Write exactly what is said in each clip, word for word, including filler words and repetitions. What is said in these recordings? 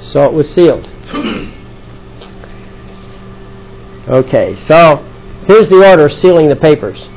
So it was sealed. Okay, so here's the order sealing the papers.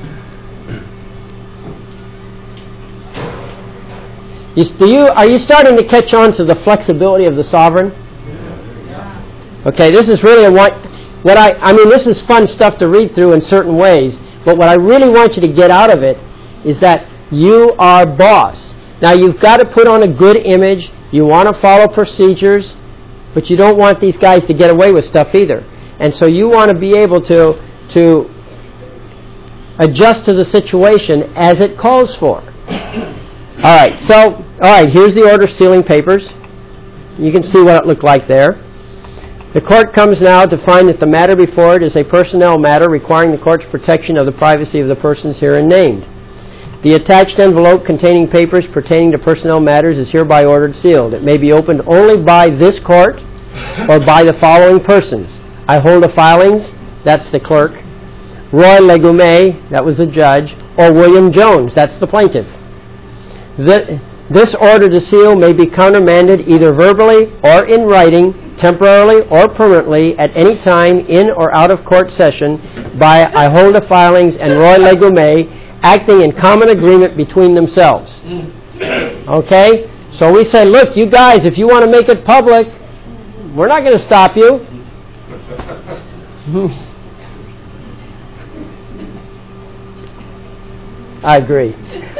You, do you, are you starting to catch on to the flexibility of the sovereign? Okay, this is really a, what, what I, I mean, this is fun stuff to read through in certain ways, but what I really want you to get out of it is that you are boss. Now, you've got to put on a good image. You want to follow procedures, but you don't want these guys to get away with stuff either. And so you want to be able to, to adjust to the situation as it calls for. All right, so, all right, here's the order sealing papers. You can see what it looked like there. The court comes now to find that the matter before it is a personnel matter requiring the court's protection of the privacy of the persons herein named. The attached envelope containing papers pertaining to personnel matters is hereby ordered sealed. It may be opened only by this court or by the following persons. I hold the filings, that's the clerk. Roy Legume, that was the judge, or William Jones, that's the plaintiff. The, this order to seal may be countermanded either verbally or in writing, temporarily or permanently, at any time in or out of court session by I hold the filings and Roy Legume, acting in common agreement between themselves. Okay? So we say, look, you guys, if you want to make it public, we're not going to stop you. I agree.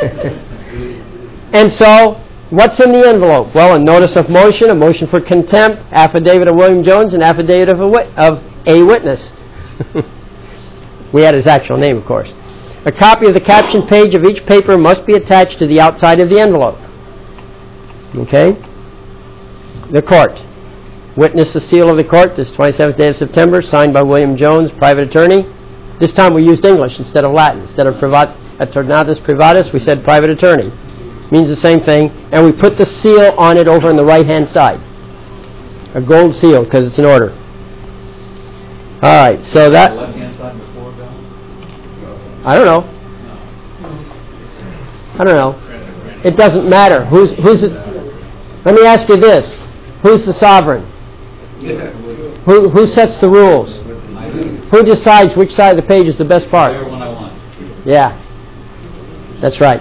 And so, what's in the envelope? Well, a notice of motion, a motion for contempt, affidavit of William Jones, and affidavit of a, wit- of a witness. We had his actual name, of course. A copy of the caption page of each paper must be attached to the outside of the envelope. Okay? The court. Witness the seal of the court, this twenty-seventh day of September, signed by William Jones, private attorney. This time we used English instead of Latin. Instead of privat, attornatus privatus, we said private attorney. Means the same thing. And we put the seal on it over on the right-hand side. A gold seal, because it's an order. All right, so that... left-hand side before, Bill? I don't know. I don't know. It doesn't matter. Who's who's it? Let me ask you this: who's the sovereign? Who who sets the rules? Who decides which side of the page is the best part? One I want. Yeah, that's right.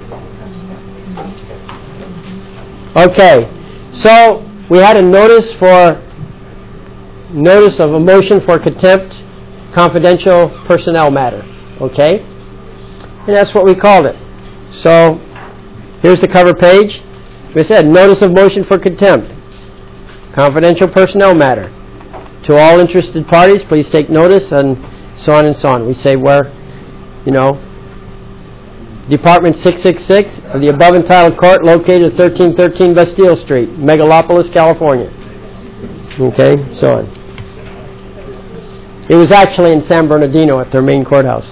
Okay, so we had a notice for notice of a motion for contempt, confidential personnel matter. Okay, and that's what we called it. So here's the cover page. We said notice of motion for contempt, confidential personnel matter. To all interested parties, please take notice, and so on and so on. We say where, you know, Department six six six of the above entitled court, located at thirteen thirteen Bastille Street, Megalopolis, California. Okay, so on. It was actually in San Bernardino at their main courthouse.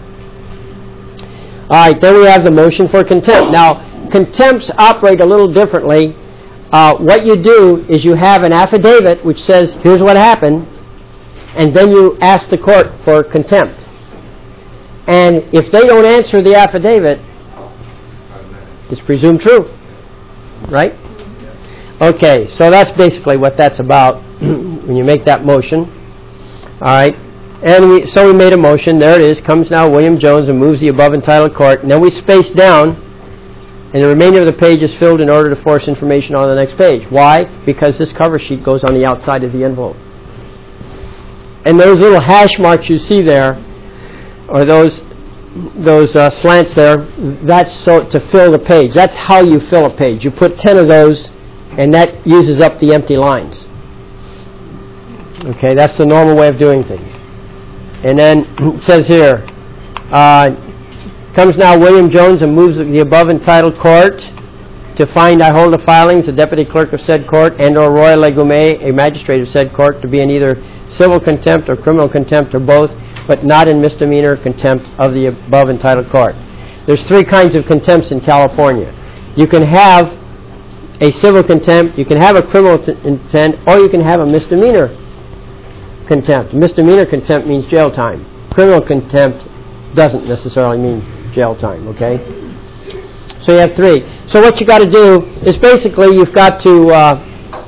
All right, then we have the motion for contempt. Now, contempts operate a little differently. Uh, what you do is you have an affidavit which says, here's what happened, and then you ask the court for contempt. And if they don't answer the affidavit, it's presumed true. Right? Okay, so that's basically what that's about when you make that motion. All right. And we, so we made a motion. There it is. Comes now William Jones and moves the above entitled court. And then we space down, and the remainder of the page is filled in order to force information on the next page. Why? Because this cover sheet goes on the outside of the envelope. And those little hash marks you see there, or those those uh, slants there, that's so to fill the page. That's how you fill a page. You put ten of those, and that uses up the empty lines. Okay, that's the normal way of doing things. And then it says here, uh, comes now William Jones and moves the above entitled court to find I hold the filings, the deputy clerk of said court, and or Roy Legume, a magistrate of said court, to be in either civil contempt or criminal contempt or both, but not in misdemeanor contempt of the above entitled court. There's three kinds of contempts in California. You can have a civil contempt, you can have a criminal t- contempt, or you can have a misdemeanor contempt. Misdemeanor contempt means jail time. Criminal contempt doesn't necessarily mean jail time, okay? So you have three. So what you got to do is basically you've got to uh,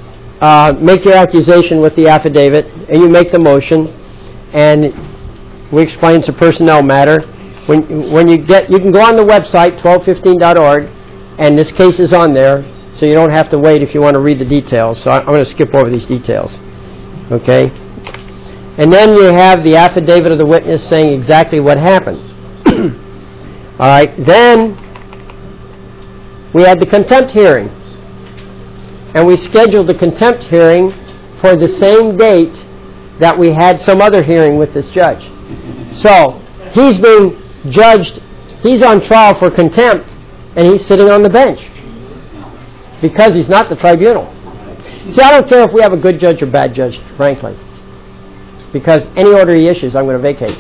uh, make your accusation with the affidavit, and you make the motion, and we explain it's a personnel matter. When when you get, you can go on the website twelve fifteen dot org, and this case is on there, so you don't have to wait if you want to read the details. So I, I'm going to skip over these details. Okay? And then you have the affidavit of the witness saying exactly what happened. All right. Then we had the contempt hearing. And we scheduled the contempt hearing for the same date that we had some other hearing with this judge. So he's being judged, he's on trial for contempt, and he's sitting on the bench because he's not the tribunal. See, I don't care if we have a good judge or bad judge, frankly, because any order he issues, I'm going to vacate.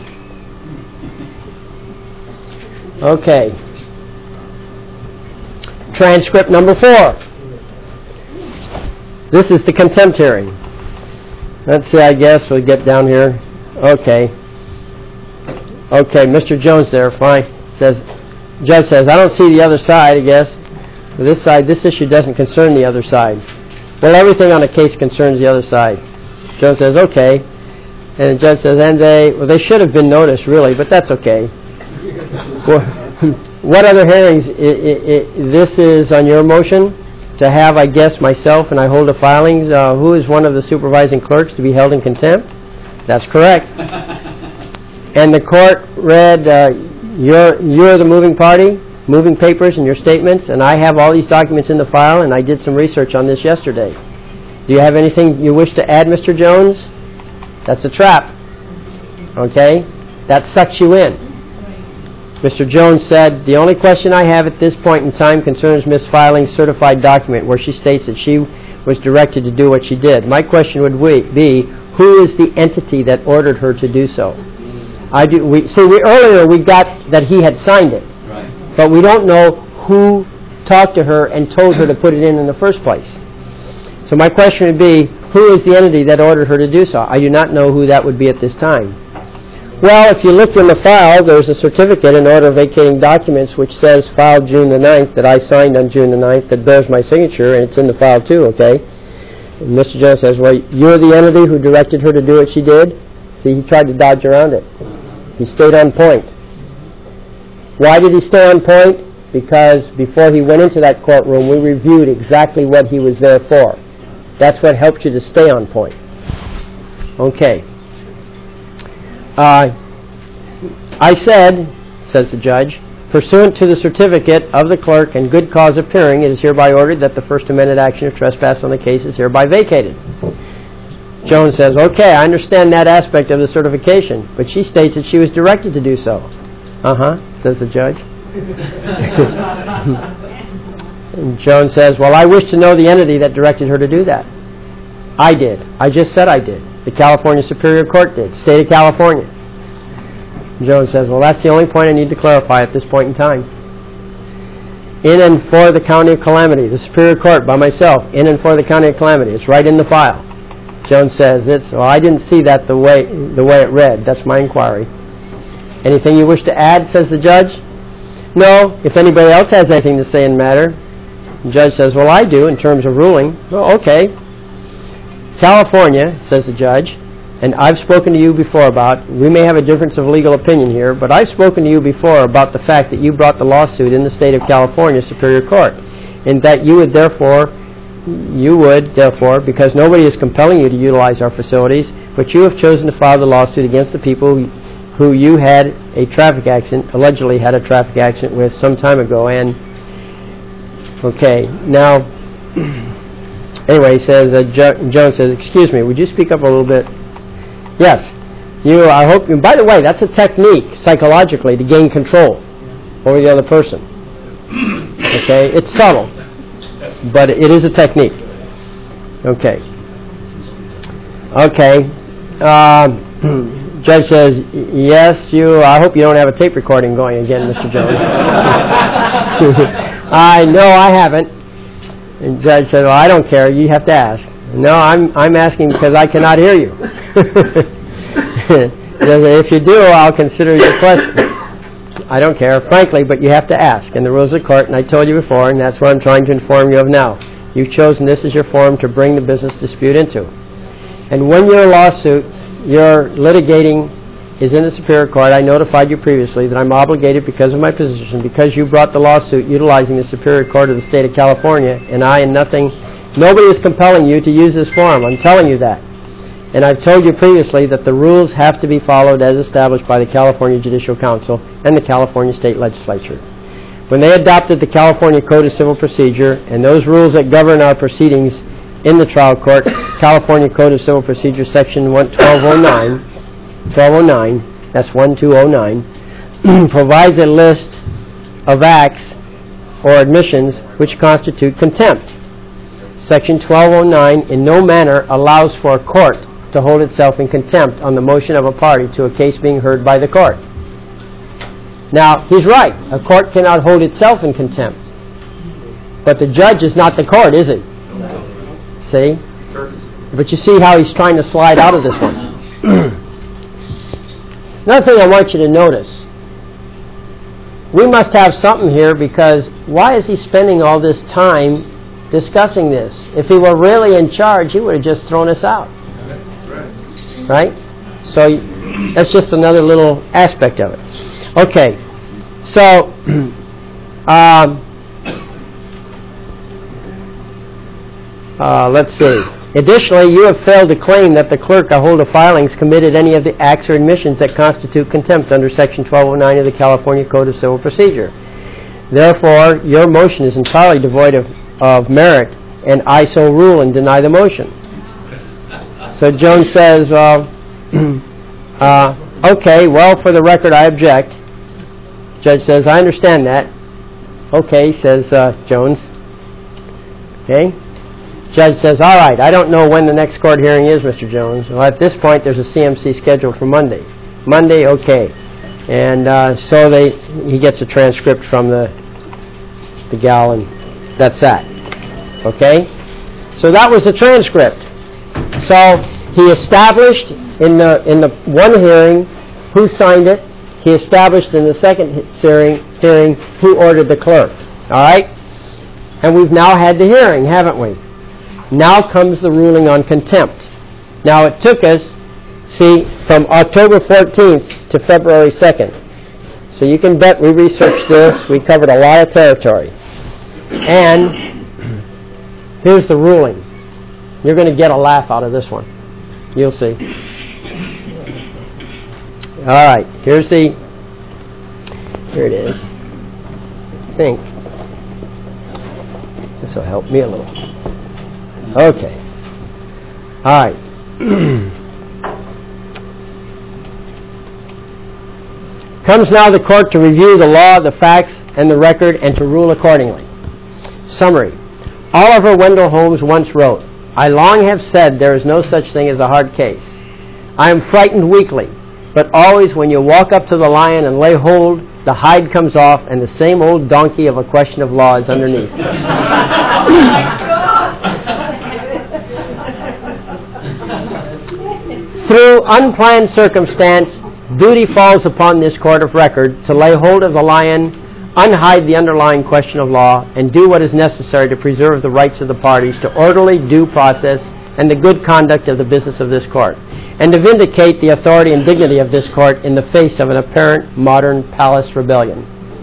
Okay. Transcript number four. This is the contempt hearing. Let's see, I guess we'll get down here. Okay. Okay, Mister Jones there, fine. Says, judge says, I don't see the other side, I guess. This side, this issue doesn't concern the other side. Well, everything on a case concerns the other side. Jones says, okay. And the judge says, and they, well, they should have been noticed, really, but that's okay. Well, what other hearings? I, I, I, this is on your motion to have, I guess, myself, and I hold the filings. Uh, who is one of the supervising clerks to be held in contempt? That's correct. And the court read, uh, you're, you're the moving party, moving papers and your statements, and I have all these documents in the file, and I did some research on this yesterday. Do you have anything you wish to add, Mister Jones? That's a trap. Okay? That sucks you in. Mister Jones said, the only question I have at this point in time concerns Miz Filing's certified document where she states that she was directed to do what she did. My question would be, who is the entity that ordered her to do so? I do. We, see, we, earlier we got that he had signed it, right, but we don't know who talked to her and told her to put it in in the first place. So my question would be, who is the entity that ordered her to do so? I do not know who that would be at this time. Well, if you look in the file, there's a certificate in order of vacating documents which says filed June the ninth, that I signed on June the ninth, that bears my signature, and it's in the file too, okay? And Mister Jones says, well, you're the entity who directed her to do what she did? See, he tried to dodge around it. He stayed on point. Why did he stay on point? Because before he went into that courtroom, we reviewed exactly what he was there for. That's what helped you to stay on point. Okay. Uh, I said, says the judge, pursuant to the certificate of the clerk and good cause appearing, it is hereby ordered that the First Amendment action of trespass on the case is hereby vacated. Jones says, okay, I understand that aspect of the certification, but she states that she was directed to do so. Uh-huh, says the judge. And Jones says, well, I wish to know the entity that directed her to do that. I did. I just said I did. The California Superior Court did. State of California. Jones says, well, that's the only point I need to clarify at this point in time. In and for the County of Calamity. The Superior Court by myself. In and for the County of Calamity. It's right in the file. Jones says, it's, well, I didn't see that the way, the way it read. That's my inquiry. Anything you wish to add, says the judge? No. If anybody else has anything to say in the matter. The judge says, well, I do in terms of ruling. Well, okay. California, says the judge, and I've spoken to you before about, we may have a difference of legal opinion here, but I've spoken to you before about the fact that you brought the lawsuit in the state of California Superior Court, and that you would therefore, you would therefore, because nobody is compelling you to utilize our facilities, but you have chosen to file the lawsuit against the people who, who you had a traffic accident, allegedly had a traffic accident with some time ago, and, okay, now, anyway, he says, uh, jo- Jones says, excuse me, would you speak up a little bit? Yes. You, I hope, and by the way, that's a technique, psychologically, to gain control over the other person. Okay? It's subtle, but it is a technique. Okay. Okay. Um, judge says, yes, you, I hope you don't have a tape recording going again, Mister Jones. I know I haven't. And judge said, well, I don't care. You have to ask. No, I'm I'm asking because I cannot hear you. If you do, I'll consider your question. I don't care, frankly, but you have to ask. And the rules of the court, and I told you before, and that's what I'm trying to inform you of now. You've chosen this as your forum to bring the business dispute into. And when your lawsuit, your litigating is in the Superior Court, I notified you previously that I'm obligated because of my position, because you brought the lawsuit utilizing the Superior Court of the State of California, and I and nothing, nobody is compelling you to use this forum. I'm telling you that. And I've told you previously that the rules have to be followed as established by the California Judicial Council and the California State Legislature. When they adopted the California Code of Civil Procedure and those rules that govern our proceedings in the trial court, California Code of Civil Procedure, Section twelve oh nine, twelve oh nine, that's twelve oh nine, provides a list of acts or admissions which constitute contempt. Section twelve oh nine in no manner allows for a court to hold itself in contempt on the motion of a party to a case being heard by the court. Now, he's right. A court cannot hold itself in contempt. But the judge is not the court, is he? See? But you see how he's trying to slide out of this one. Another thing I want you to notice. We must have something here, because why is he spending all this time discussing this? If he were really in charge, he would have just thrown us out. Right? So that's just another little aspect of it. Okay. So, um, uh, let's see. Additionally, you have failed to claim that the clerk or holder filings committed any of the acts or admissions that constitute contempt under Section twelve oh nine of the California Code of Civil Procedure. Therefore, your motion is entirely devoid of, of merit, and I so rule and deny the motion. So Jones says, well, uh, okay, well, for the record, I object. Judge says, I understand that. Okay, says uh, Jones. Okay. Judge says, all right, I don't know when the next court hearing is, Mister Jones. Well, at this point, there's a C M C scheduled for Monday. Monday, okay. And uh, so they, he gets a transcript from the, the gal, and that's that. Okay? So that was the transcript. So he established in the in the one hearing who signed it. He established in the second hearing, hearing who ordered the clerk. All right? And we've now had the hearing, haven't we? Now comes the ruling on contempt. Now it took us, see, from October fourteenth to February second. So you can bet we researched this. We covered a lot of territory. And here's the ruling. You're going to get a laugh out of this one. You'll see. All right, here's the, here it is. I think this will help me a little. Okay. All right. Comes now the court to review the law, the facts, and the record, and to rule accordingly. Summary. Oliver Wendell Holmes once wrote, I long have said there is no such thing as a hard case. I am frightened weakly, but always when you walk up to the lion and lay hold, the hide comes off, and the same old donkey of a question of law is underneath. Through unplanned circumstance, duty falls upon this court of record to lay hold of the lion, unhide the underlying question of law, and do what is necessary to preserve the rights of the parties to orderly due process and the good conduct of the business of this court, and to vindicate the authority and dignity of this court in the face of an apparent modern palace rebellion.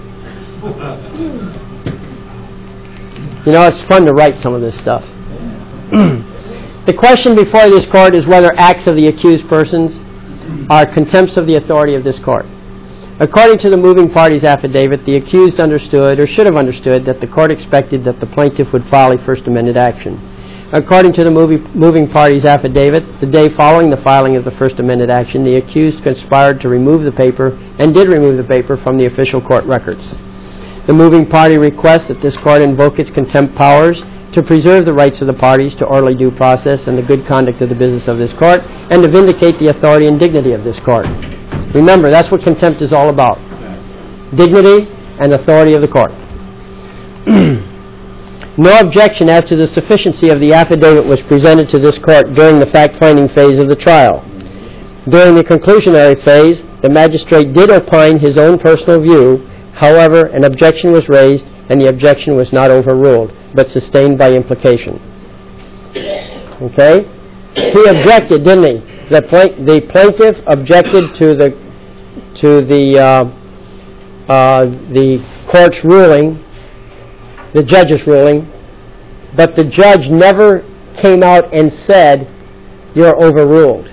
You know, it's fun to write some of this stuff. The question before this court is whether acts of the accused persons are contempts of the authority of this court. According to the moving party's affidavit, the accused understood, or should have understood, that the court expected that the plaintiff would file a First Amendment action. According to the moving, moving party's affidavit, the day following the filing of the First Amendment action, the accused conspired to remove the paper, and did remove the paper, from the official court records. The moving party requests that this court invoke its contempt powers to preserve the rights of the parties to orderly due process and the good conduct of the business of this court, and to vindicate the authority and dignity of this court. Remember, that's what contempt is all about. Dignity and authority of the court. No objection as to the sufficiency of the affidavit was presented to this court during the fact-finding phase of the trial. During the conclusionary phase, the magistrate did opine his own personal view. However, an objection was raised, and the objection was not overruled. but sustained by implication. Okay? He objected, didn't he? The, pla- the plaintiff objected to the to the uh, uh, the court's ruling, the judge's ruling, but the judge never came out and said, "You're overruled."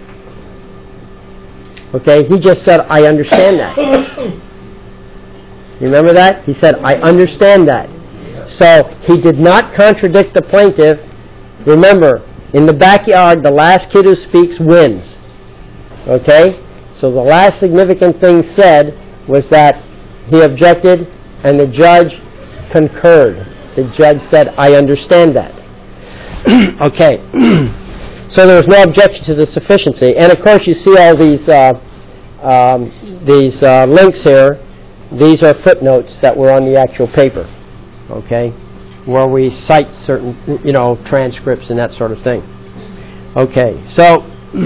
Okay? He just said, "I understand that." You remember that? He said, "I understand that." So he did not contradict the plaintiff. Remember, in the backyard, the last kid who speaks wins. Okay? So the last significant thing said was that he objected and the judge concurred. The judge said, "I understand that." Okay. So there was no objection to the sufficiency. And of course you see all these uh, um, these uh, links here. These are footnotes that were on the actual paper. Okay? Where we cite certain, you know, transcripts and that sort of thing. Okay, so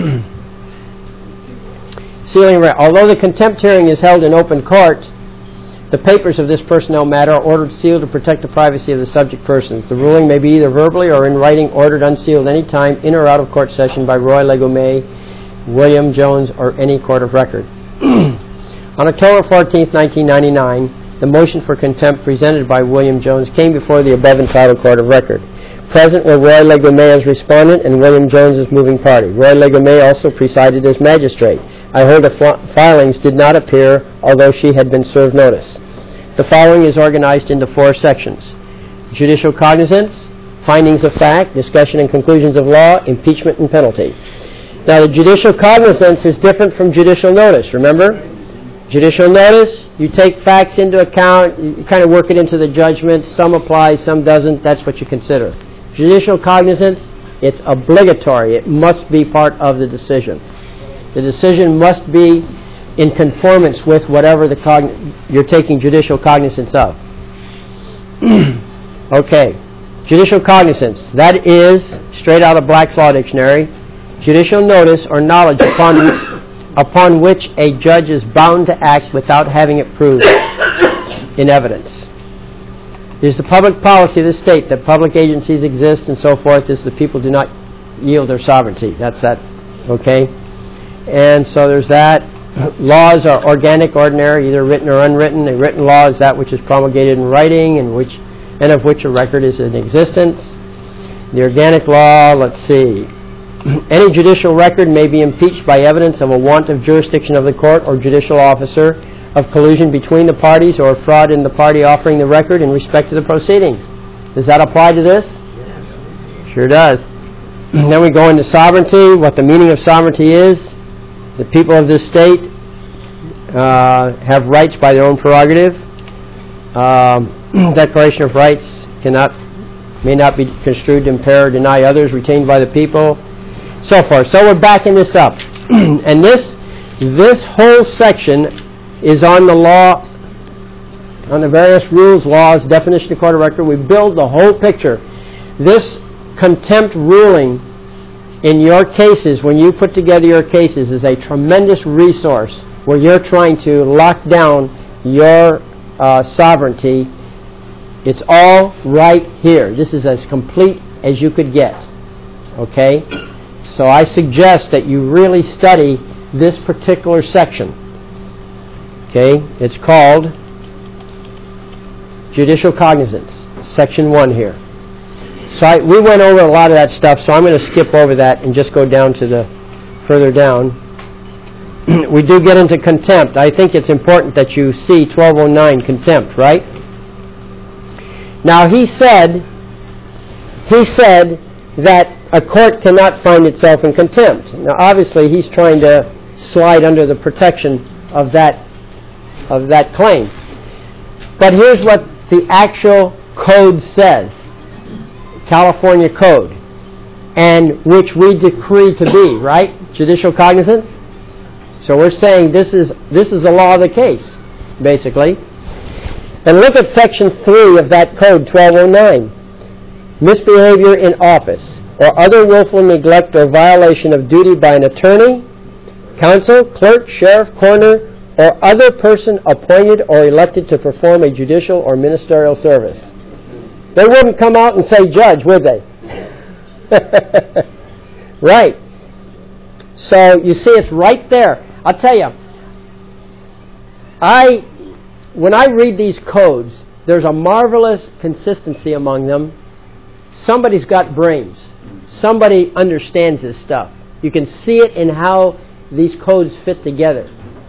sealing. Re- although the contempt hearing is held in open court, the papers of this personnel matter are ordered sealed to protect the privacy of the subject persons. The ruling may be either verbally or in writing ordered unsealed any time in or out of court session by Roy Legomé, William Jones, or any court of record. On October fourteenth, nineteen ninety-nine, the motion for contempt presented by William Jones came before the above entitled court of record. Present were Roy Legomé as respondent and William Jones as moving party. Roy Legomé also presided as magistrate. I heard the fl- filings did not appear, although she had been served notice. The following is organized into four sections: judicial cognizance, findings of fact, discussion and conclusions of law, impeachment and penalty. Now the judicial cognizance is different from judicial notice, remember? Judicial notice, you take facts into account, you kind of work it into the judgment, some apply, some doesn't, that's what you consider. Judicial cognizance, it's obligatory, it must be part of the decision. The decision must be in conformance with whatever the cogn- you're taking judicial cognizance of. Okay, judicial cognizance, that is, straight out of Black's Law Dictionary, judicial notice or knowledge upon upon which a judge is bound to act without having it proved in evidence. It is the public policy of the state that public agencies exist and so forth as the people do not yield their sovereignty. That's that, okay? And so there's that. Laws are organic, ordinary, either written or unwritten. A written law is that which is promulgated in writing and which and of which a record is in existence. The organic law, let's see. Any judicial record may be impeached by evidence of a want of jurisdiction of the court or judicial officer, of collusion between the parties, or fraud in the party offering the record in respect to the proceedings. Does that apply to this? Sure does. Then we go into sovereignty, what the meaning of sovereignty is. The people of this state uh, have rights by their own prerogative. Um, Declaration of Rights cannot, may not be construed to impair or deny others retained by the people. So forth. So we're backing this up. And this this whole section is on the law, on the various rules, laws, definition of court of record. We build the whole picture. This contempt ruling in your cases, when you put together your cases, is a tremendous resource where you're trying to lock down your uh, sovereignty. It's all right here. This is as complete as you could get. Okay? So I suggest that you really study this particular section. Okay? It's called Judicial Cognizance, section one here. So I, we went over a lot of that stuff, so I'm going to skip over that and just go down to the further down. We do get into contempt. I think it's important that you see twelve oh nine contempt, right? Now he said, he said that a court cannot find itself in contempt. Now obviously he's trying to slide under the protection of that of that claim. But here's what the actual code says. California Code, and which we decree to be, right? Judicial cognizance. So we're saying this is this is the law of the case, basically. And look at section three of that code, twelve oh nine. Misbehavior in office or other willful neglect or violation of duty by an attorney, counsel, clerk, sheriff, coroner, or other person appointed or elected to perform a judicial or ministerial service. They wouldn't come out and say judge, would they? Right. So you see, it's right there. I'll tell you, I, when I read these codes, there's a marvelous consistency among them. Somebody's got brains. Somebody understands this stuff. You can see it in how these codes fit together.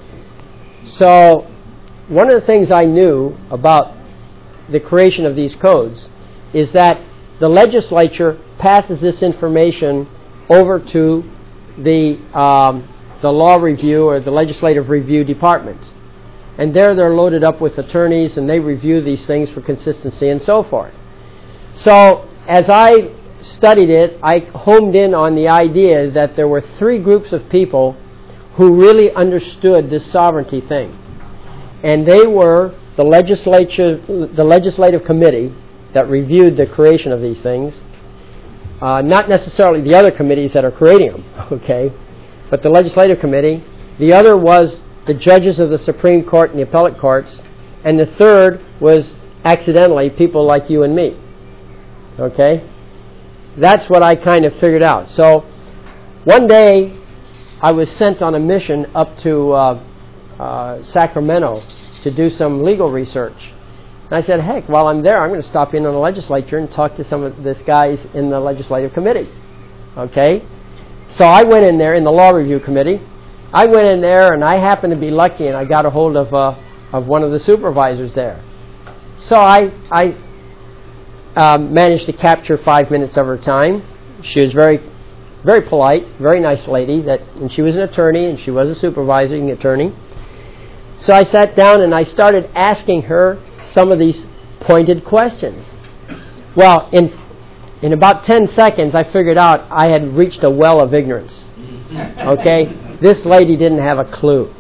So one of the things I knew about the creation of these codes is that the legislature passes this information over to the um, the law review or the legislative review departments. And there they're loaded up with attorneys and they review these things for consistency and so forth. So as I studied it, I homed in on the idea that there were three groups of people who really understood this sovereignty thing. And they were the legislature, the legislative committee that reviewed the creation of these things, uh, not necessarily the other committees that are creating them, okay, but the legislative committee. The other was the judges of the Supreme Court and the appellate courts, and the third was accidentally people like you and me, okay. That's what I kind of figured out. So one day I was sent on a mission up to uh, uh, Sacramento to do some legal research. And I said, heck, while I'm there, I'm going to stop in on the legislature and talk to some of this guys in the legislative committee. Okay? So I went in there in the law review committee. I went in there and I happened to be lucky and I got a hold of uh, of one of the supervisors there. So I I um, managed to capture five minutes of her time. She was very very polite, very nice lady, that, and she was an attorney and she was a supervising attorney. So I sat down and I started asking her some of these pointed questions. Well, in in about ten seconds, I figured out I had reached a well of ignorance. Okay? This lady didn't have a clue.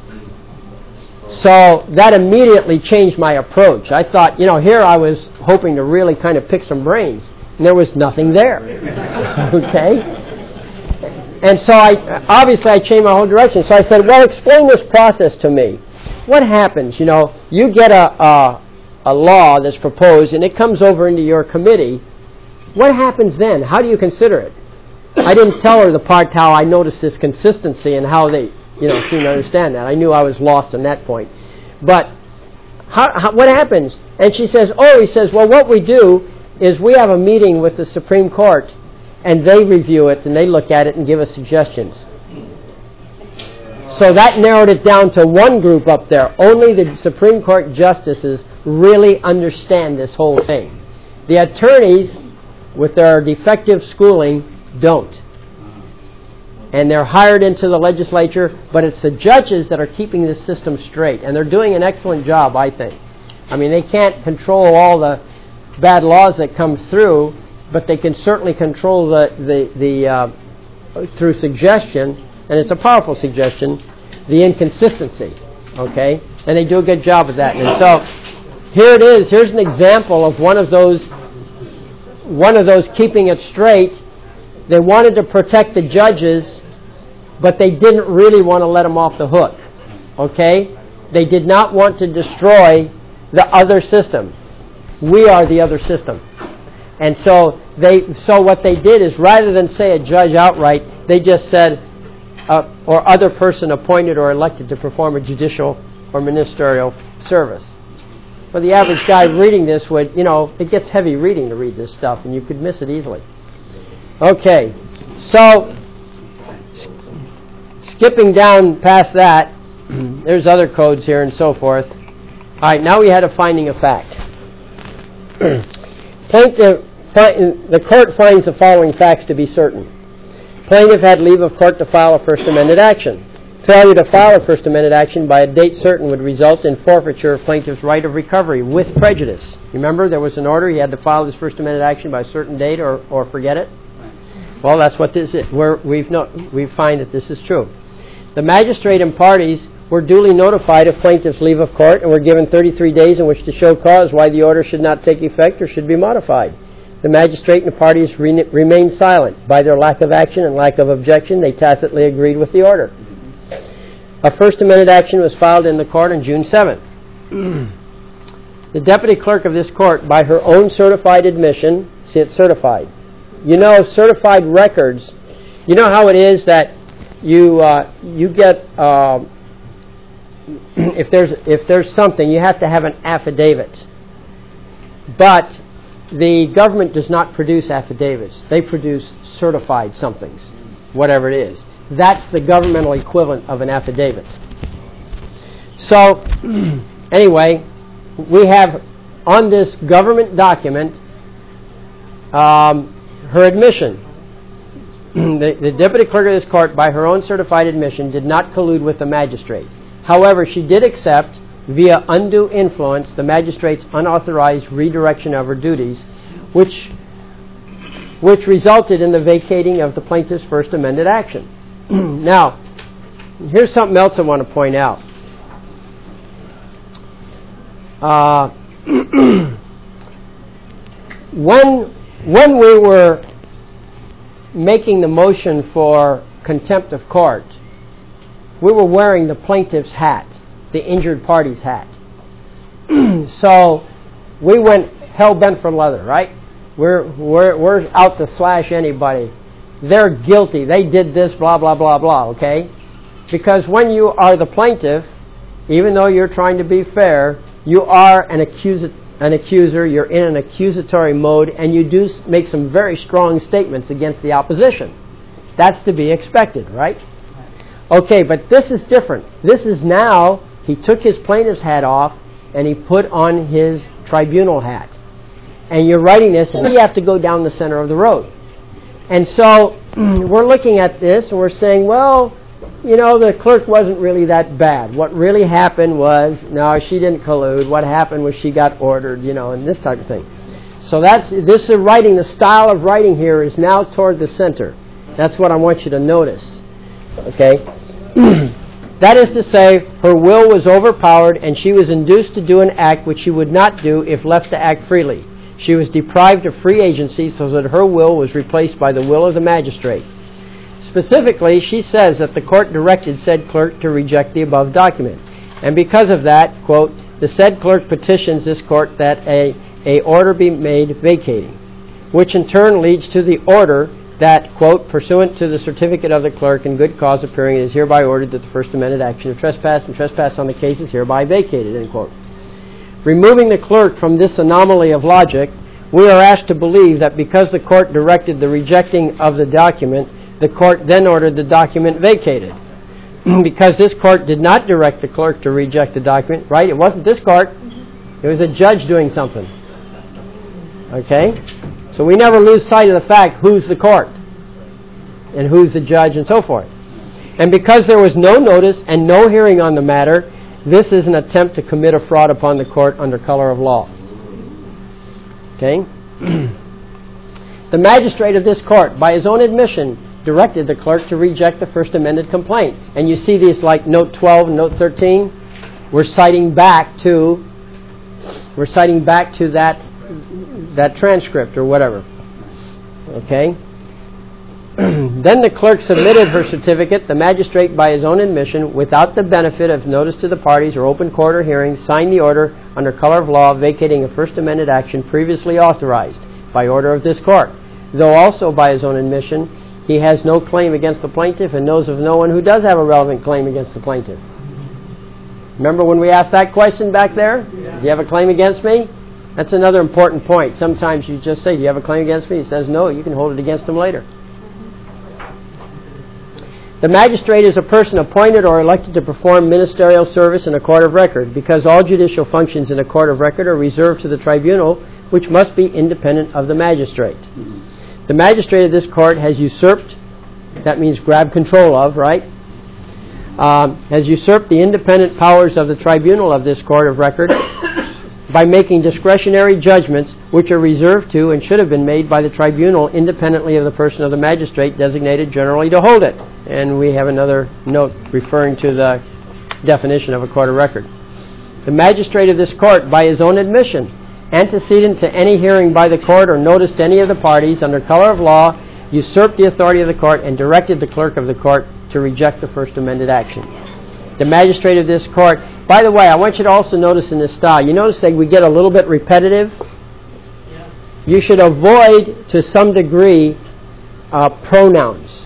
So that immediately changed my approach. I thought, you know, here I was hoping to really kind of pick some brains, and there was nothing there. Okay? And so I obviously I changed my whole direction. So I said, well, explain this process to me. What happens? You know, you get a, a a law that's proposed and it comes over into your committee. What happens then? How do you consider it? I didn't tell her the part how I noticed this consistency and how they, you know, seemed to understand that. I knew I was lost on that point. But how, how, what happens? And she says, oh, he says, well, what we do is we have a meeting with the Supreme Court and they review it and they look at it and give us suggestions. So that narrowed it down to one group up there. Only the Supreme Court justices really understand this whole thing. The attorneys, with their defective schooling, don't. And they're hired into the legislature, but it's the judges that are keeping this system straight. And they're doing an excellent job, I think. I mean, they can't control all the bad laws that come through, but they can certainly control the, the, the uh, through suggestion, and it's a powerful suggestion, the inconsistency, okay? And they do a good job of that. And so here it is. Here's an example of one of those one of those keeping it straight. They wanted to protect the judges, but they didn't really want to let them off the hook, okay? They did not want to destroy the other system. We are the other system. And so they so what they did is rather than say a judge outright, they just said Uh, or other person appointed or elected to perform a judicial or ministerial service. For the average guy reading this would, you know, it gets heavy reading to read this stuff, and you could miss it easily. Okay, so sk- skipping down past that, there's other codes here and so forth. All right, now we had a finding of fact. Plaintiff, the court finds the following facts to be certain. Plaintiff had leave of court to file a First Amendment action. Failure to file a First Amendment action by a date certain would result in forfeiture of plaintiff's right of recovery with prejudice. Remember, there was an order. He had to file his First Amendment action by a certain date or, or forget it. Well, that's what this is. We're, we've no, we find that this is true. The magistrate and parties were duly notified of plaintiff's leave of court and were given thirty-three days in which to show cause why the order should not take effect or should be modified. The magistrate and the parties re- remained silent. By their lack of action and lack of objection, they tacitly agreed with the order. A First Amendment action was filed in the court on June seventh. the deputy clerk of this court, by her own certified admission, see it's certified. You know, certified records, you know how it is that you uh, you get, uh, if there's if there's something, you have to have an affidavit. But the government does not produce affidavits. They produce certified somethings, whatever it is. That's the governmental equivalent of an affidavit. So, anyway, we have on this government document um, her admission. the, the deputy clerk of this court, by her own certified admission, did not collude with the magistrate. However, she did accept, via undue influence, the magistrate's unauthorized redirection of her duties, which which resulted in the vacating of the plaintiff's First Amendment action. Now, here's something else I want to point out. Uh, when when we were making the motion for contempt of court, we were wearing the plaintiff's hat, the injured party's hat. So we went hell-bent for leather, right? We're, we're, we're out to slash anybody. They're guilty. They did this, blah, blah, blah, blah, okay? Because when you are the plaintiff, even though you're trying to be fair, you are an, accuser, an accuser, you're in an accusatory mode, and you do make some very strong statements against the opposition. That's to be expected, right? Okay, but this is different. This is now, he took his plaintiff's hat off, and he put on his tribunal hat. And you're writing this, and you have to go down the center of the road. And so we're looking at this, and we're saying, well, you know, the clerk wasn't really that bad. What really happened was, no, she didn't collude. What happened was she got ordered, you know, and this type of thing. So that's, this is writing, the style of writing here is now toward the center. That's what I want you to notice. Okay? That is to say, her will was overpowered, and she was induced to do an act which she would not do if left to act freely. She was deprived of free agency so that her will was replaced by the will of the magistrate. Specifically, she says that the court directed said clerk to reject the above document. And because of that, quote, the said clerk petitions this court that a, a order be made vacating, which in turn leads to the order that, quote, pursuant to the certificate of the clerk in good cause appearing, it is hereby ordered that the First Amendment action of trespass and trespass on the case is hereby vacated, end quote. Removing the clerk from this anomaly of logic, we are asked to believe that because the court directed the rejecting of the document, the court then ordered the document vacated. Because this court did not direct the clerk to reject the document, right? It wasn't this court. It was a judge doing something. Okay? So we never lose sight of the fact who's the court and who's the judge and so forth. And because there was no notice and no hearing on the matter, this is an attempt to commit a fraud upon the court under color of law. Okay? The magistrate of this court, by his own admission, directed the clerk to reject the First Amendment complaint. And you see these like note twelve and note thirteen. We're citing back to we're citing back to that that transcript or whatever. Okay? Then the clerk submitted her certificate. The magistrate, by his own admission, without the benefit of notice to the parties or open court or hearing, signed the order under color of law vacating a First Amendment action previously authorized by order of this court. Though also by his own admission, he has no claim against the plaintiff and knows of no one who does have a relevant claim against the plaintiff. Remember when we asked that question back there? Yeah. Do you have a claim against me? That's another important point. Sometimes you just say, do you have a claim against me? He says, no, you can hold it against him later. The magistrate is a person appointed or elected to perform ministerial service in a court of record, because all judicial functions in a court of record are reserved to the tribunal, which must be independent of the magistrate. The magistrate of this court has usurped, that means grab control of, right? Um, has usurped the independent powers of the tribunal of this court of record by making discretionary judgments which are reserved to and should have been made by the tribunal independently of the person of the magistrate designated generally to hold it. And we have another note referring to the definition of a court of record. The magistrate of this court, by his own admission, antecedent to any hearing by the court or notice to any of the parties under color of law, usurped the authority of the court and directed the clerk of the court to reject the First Amendment action. the magistrate of this court. By the way, I want you to also notice in this style, you notice that we get a little bit repetitive. You should avoid, to some degree, uh, pronouns.